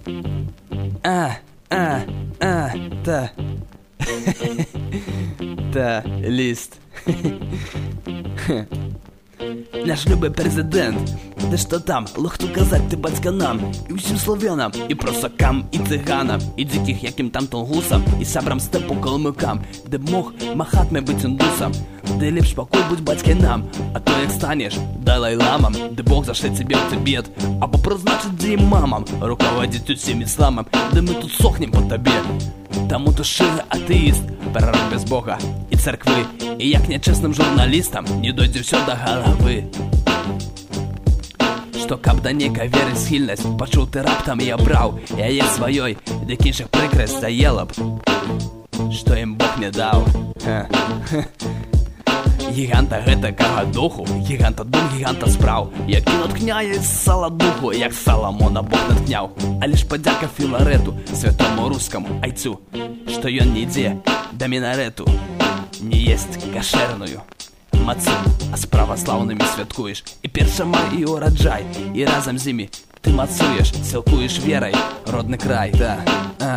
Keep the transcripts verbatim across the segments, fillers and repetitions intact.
А, а, а, та. Та, ліст. Наш любий президент, де ж то там, лохту казать ти батька нам, і усім слов'янам, і просакам, і циганам, і диких яким там тунгусам, і сабрам степу калмикам, де б мог махать ми бить індусам, де ліпш покой будь батьки нам, а то як станеш далай-ламам, де Бог зашле тебе в Тибет, або призначить де імамам, руководить усім ісламом, де ми тут сохнем по тобі. Тому то шире атеїст, перерив без Бога і церкви, і як нечесним журналістам не дойде все до голови. Що каб до некой віри схильність почув ти раптом і обрав, я є своєю, де інших прикресть заєла б, що їм Бог не дав. Гіганта гэтакага духу, гіганта дух, гіганта справ, які наткняє з сала духу, як Соломона Бог наткняв. Але ж подяка Філарету, святому рускому айцу, що ён не йде до мінарету, не єсть кашерную мацу, а з православними святкуєш, і перша май, і ураджай, і разом з ними ти мацуєш, силкуєш вірой родний край, да, а.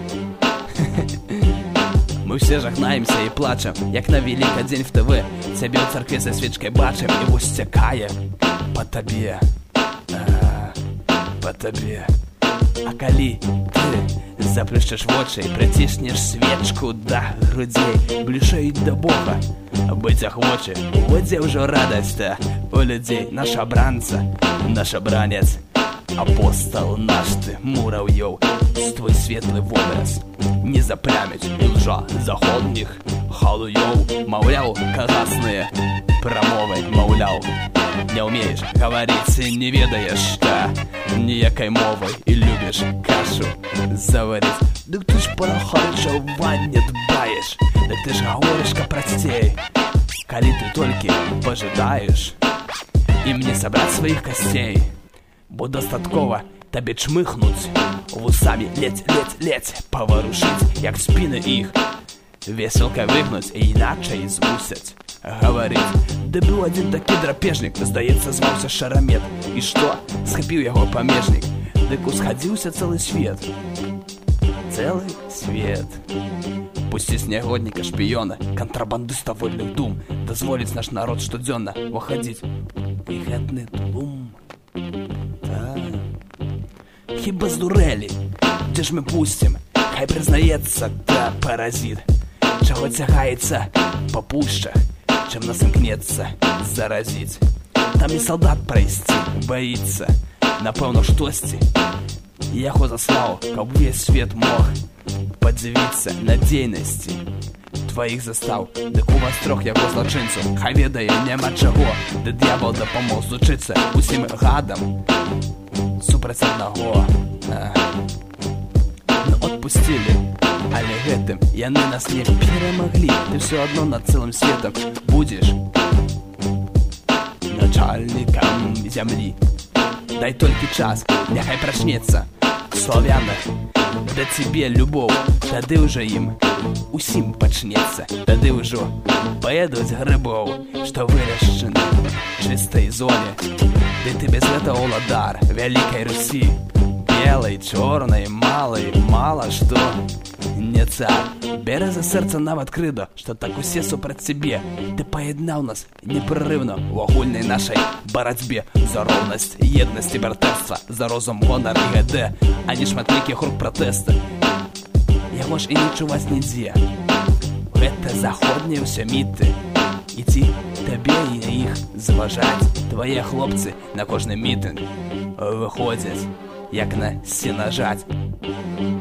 Мы все жахнаемся и плачем, як на Великодень в ТВ. Тебе в церкві за свічкой бачим, і вось стякає по тобі, а, по тобі. А коли ти заплющиш в очі і притиснеш свічку до грудей, ближче до Бога быть охоче, вот где уже радость у людей. Наш обранца, наш обранец, апостол наш ты, муравьев, твой светлый образ не заплямить и лжа заходних халуев. Маўляў, кагасные промовы, маўляў, не умеешь говорить и не ведаешь, что ніякой мовой и любишь кашу заварить. Дык ты ж про харчевание дбаешь, дык ты ж говоришь-ка простей, коли ты только пожидаешь и мне собрать своих костей. Бо достатково тебе чмихнуть вусами, ледь, ледь, ледь поворушить, як спины их веселка вигнуть і іначе звусять говорить. Де був один такий драпежник, здається, звався Шарамет. І що? Схопив його помежник, дик усходився цілий світ. Цілий світ. Пусти с негодника шпиона, контрабандиста вольных дум, дозволить наш народ штоденно уходить в гетний тлум. Та. Хіба здурели, де ж ми пустим? Хай признається, та паразит, чого тягається по пущах, чим нас імкнеться заразить. Там і солдат пройсти боїться, напевно, штості яго заслав, каб весь свет мог подивиться надійності твоїх застав. Дик у вас трох яго злочинців, хай ведає нема чого, де дьявол допомог злучиться усім гадам супроть одного. А. Ну отпустили, але гэтым яны нас не перемогли. Ты все одно над целым светом будешь начальником земли. Дай только час, няхай прачнецца славянах да тебе любоў, тады ўжо ім усім пачнецца. Тады ўжо паедуць грыбоў, што вырашчаны чыстай зоне. Ды ты без гэтага ўладар вялікай Русі, белай, чорнай, малай, мала што не цар. Бярэ за сэрца нават крыда, што так усе супраць цябе. Ты паяднаў нас непрерывна у агульнай нашай барацьбе за роўнасць, еднасць і братэрства, за розум, гонар і гэ дэ, а не шматлікіх рук пратэста. Яго ж і не чуваць нідзе. Гэта заходнія ўсе міты, і ці табе і на іх зважаць. Твае хлопцы на кожны мітынг выходзяць, як на сенажаць.